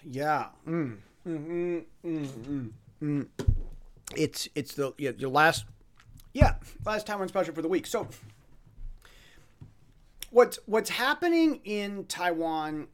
Yeah. Mm. It's your last Taiwan special for the week. So what's happening in Taiwan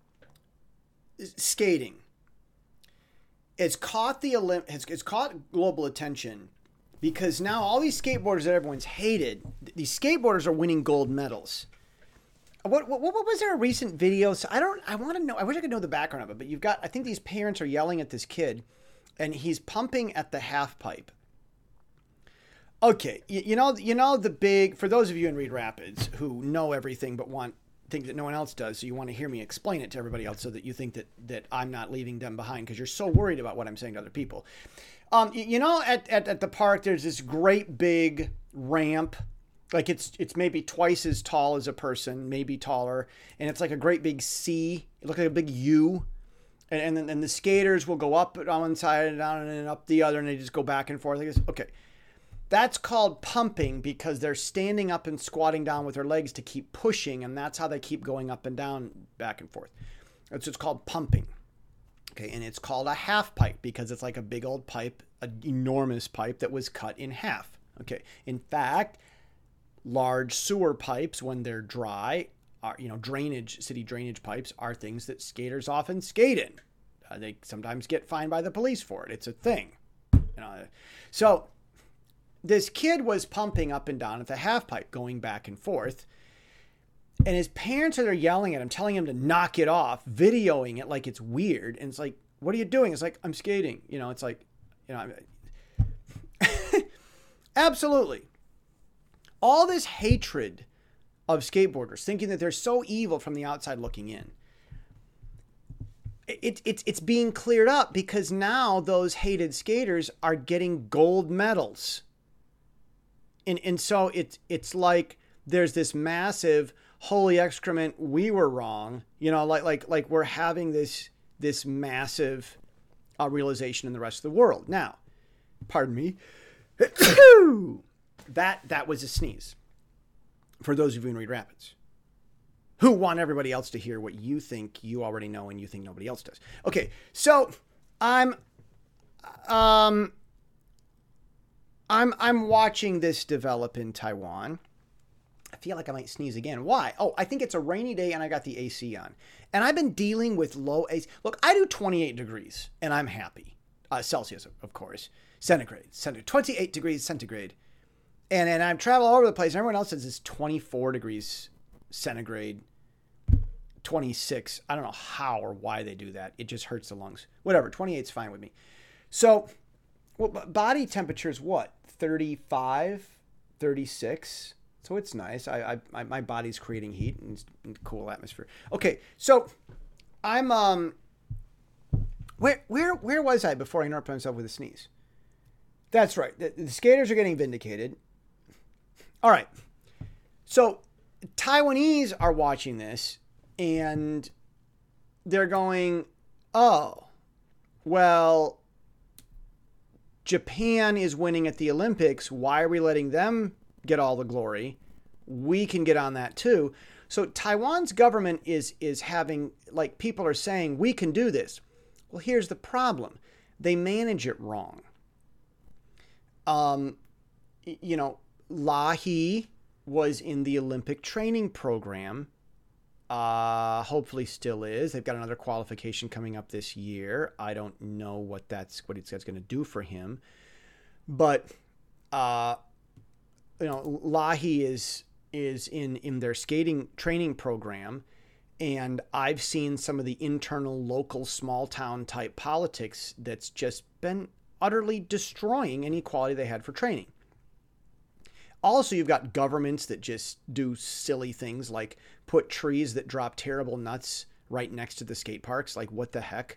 skating it's caught it's caught global attention because now all these skateboarders that everyone's hated, these skateboarders are winning gold medals. What was there a recent video? So I want to know. I wish I could know the background of it, but you've got, I think these parents are yelling at this kid and he's pumping at the half pipe. Okay. You know, the big, for those of you in Reed Rapids who know everything, but want things that no one else does. So you want to hear me explain it to everybody else so that you think that I'm not leaving them behind because you're so worried about what I'm saying to other people. You know, at the park, there's this great big ramp. Like it's maybe twice as tall as a person, maybe taller. And it's like a great big C. It looks like a big U. And then the skaters will go up on one side and down and up the other. And they just go back and forth like this. Okay. That's called pumping because they're standing up and squatting down with their legs to keep pushing. And that's how they keep going up and down, back and forth. That's what's called pumping. Okay. And it's called a half pipe because it's like a big old pipe, an enormous pipe that was cut in half. Okay. In fact, large sewer pipes, when they're dry, are, city drainage pipes are things that skaters often skate in. They sometimes get fined by the police for it. It's a thing. So this kid was pumping up and down at the half pipe, going back and forth. And his parents are there yelling at him, telling him to knock it off, videoing it like it's weird. And it's like, what are you doing? It's like, I'm skating. It's like, absolutely. All this hatred of skateboarders, thinking that they're so evil from the outside looking in, it's being cleared up because now those hated skaters are getting gold medals. And so it's like there's this massive holy excrement, we were wrong, like we're having this massive realization in the rest of the world. Now, pardon me. That was a sneeze for those of you in Reed Rapids who want everybody else to hear what you think you already know and you think nobody else does. Okay, so I'm watching this develop in Taiwan. I feel like I might sneeze again. Why? Oh, I think it's a rainy day and I got the AC on. And I've been dealing with low AC. Look, I do 28 degrees and I'm happy. Celsius, of course. Centigrade. 28 degrees centigrade. And I travel all over the place. And everyone else says it's 24 degrees centigrade, 26. I don't know how or why they do that. It just hurts the lungs. Whatever. 28's fine with me. So, body temperature is what? 35, 36. So it's nice. My body's creating heat and it's a cool atmosphere. Okay. So I'm, where was I before I interrupted myself with a sneeze? That's right. The skaters are getting vindicated. All right. So Taiwanese are watching this and they're going, oh, well, Japan is winning at the Olympics. Why are we letting them get all the glory? We can get on that too. So Taiwan's government is having, like, people are saying, we can do this. Well, here's the problem. They manage it wrong. Lahey was in the Olympic training program. Hopefully still is. They've got another qualification coming up this year. I don't know what it's going to do for him. But, Lahey is in their skating training program. And I've seen some of the internal local small town type politics that's just been utterly destroying any quality they had for training. Also, you've got governments that just do silly things like put trees that drop terrible nuts right next to the skate parks. Like, what the heck?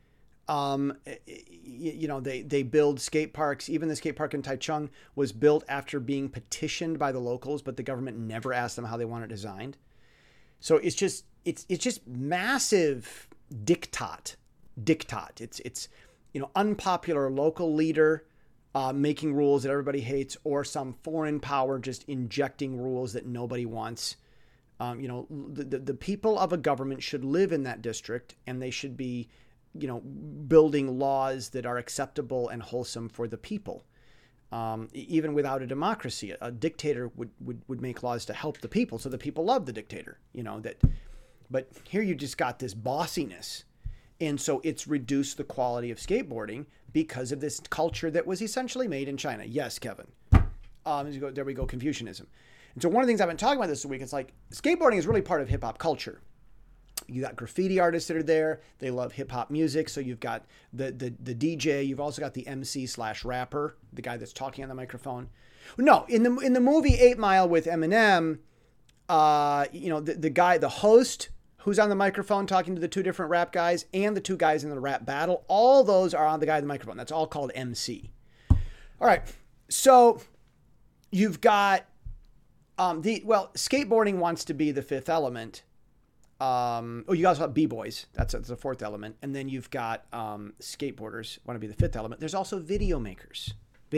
They build skate parks. Even the skate park in Taichung was built after being petitioned by the locals, but the government never asked them how they want it designed. So it's just massive diktat. It's unpopular local leader making rules that everybody hates, or some foreign power just injecting rules that nobody wants. The people of a government should live in that district, and they should be building laws that are acceptable and wholesome for the people. Even without a democracy, a dictator would make laws to help the people, so the people love the dictator. But here you just got this bossiness, and so it's reduced the quality of skateboarding because of this culture that was essentially made in China. Yes, Kevin. There we go, Confucianism. And so one of the things I've been talking about this week, it's like skateboarding is really part of hip hop culture. You got graffiti artists that are there. They love hip hop music. So you've got the DJ. You've also got the MC/rapper, the guy that's talking on the microphone. No, in the movie 8 Mile with Eminem, the guy, the host who's on the microphone talking to the two different rap guys and the two guys in the rap battle, all those are on the guy on the microphone. That's all called MC. All right. So you've got skateboarding wants to be the fifth element. You also have b-boys. That's the fourth element. And then you've got skateboarders want to be the fifth element. There's also video makers.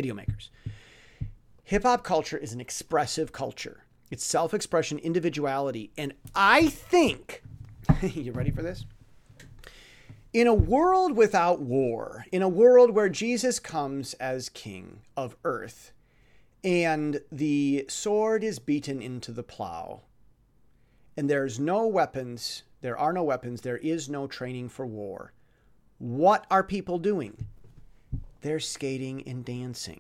Hip-hop culture is an expressive culture. It's self-expression, individuality. And I think, you ready for this? In a world without war, in a world where Jesus comes as king of earth, and the sword is beaten into the plow, and there are no weapons, there is no training for war. What are people doing? They're skating and dancing.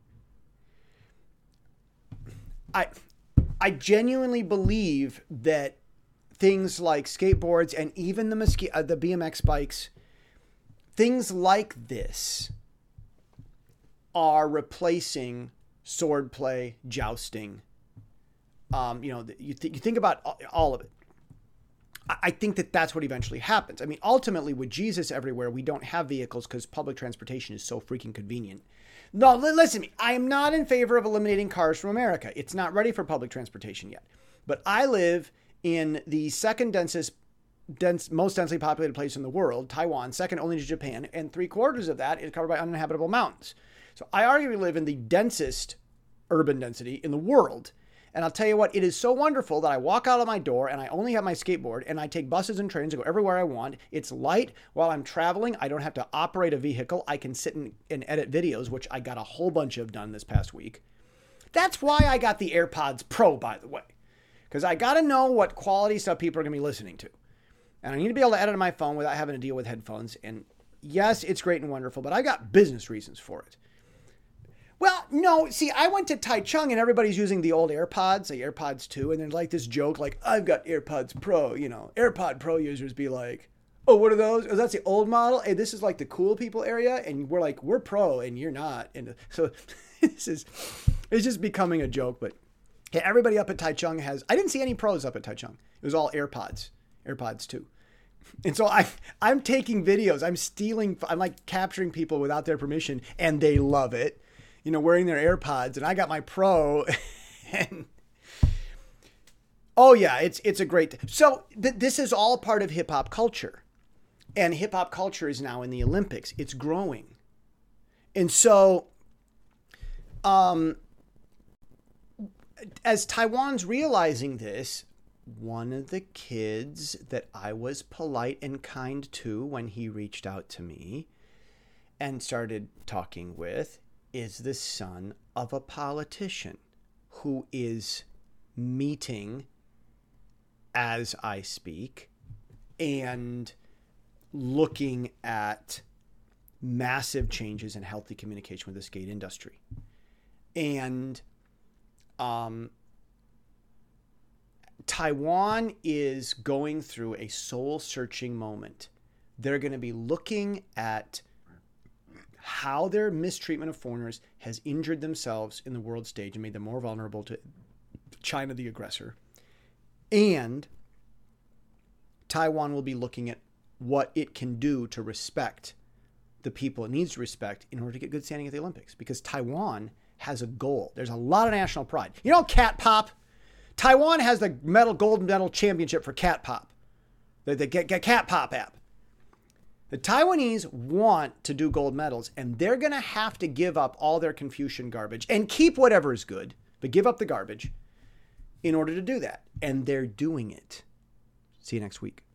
I genuinely believe that things like skateboards and even the BMX bikes, things like this are replacing swordplay, jousting. You think about all of it. I think that's what eventually happens. I mean, ultimately, with Jesus everywhere, we don't have vehicles because public transportation is so freaking convenient. No, listen to me. I am not in favor of eliminating cars from America. It's not ready for public transportation yet. But I live in the second most densely populated place in the world, Taiwan, second only to Japan, and 3/4 of that is covered by uninhabitable mountains. So I arguably live in the densest urban density in the world. And I'll tell you what, it is so wonderful that I walk out of my door and I only have my skateboard and I take buses and trains and go everywhere I want. It's light. While I'm traveling, I don't have to operate a vehicle. I can sit and edit videos, which I got a whole bunch of done this past week. That's why I got the AirPods Pro, by the way, because I got to know what quality stuff people are going to be listening to. And I need to be able to edit on my phone without having to deal with headphones. And yes, it's great and wonderful, but I got business reasons for it. Well, no, see, I went to Taichung and everybody's using the old AirPods, the AirPods 2, and there's like this joke like, I've got AirPods Pro, AirPod Pro users be like, oh, what are those? Oh, that's the old model? Hey, this is like the cool people area, and we're like, we're pro, and you're not. And so it's just becoming a joke, but yeah, everybody up at Taichung I didn't see any pros up at Taichung. It was all AirPods 2. And so I'm taking videos, I'm like capturing people without their permission, and they love it. Wearing their AirPods, and I got my Pro, and oh yeah, it's a great. So this is all part of hip hop culture, and hip hop culture is now in the Olympics. It's growing, and so, as Taiwan's realizing this, one of the kids that I was polite and kind to when he reached out to me, and started talking with, is the son of a politician who is meeting as I speak and looking at massive changes in healthy communication with the skate industry. And Taiwan is going through a soul-searching moment. They're going to be looking at how their mistreatment of foreigners has injured themselves in the world stage and made them more vulnerable to China, the aggressor. And Taiwan will be looking at what it can do to respect the people it needs to respect in order to get good standing at the Olympics. Because Taiwan has a goal. There's a lot of national pride. Cat Pop? Taiwan has the gold medal championship for Cat Pop. The Cat Pop app. The Taiwanese want to do gold medals, and they're going to have to give up all their Confucian garbage and keep whatever is good, but give up the garbage in order to do that. And they're doing it. See you next week.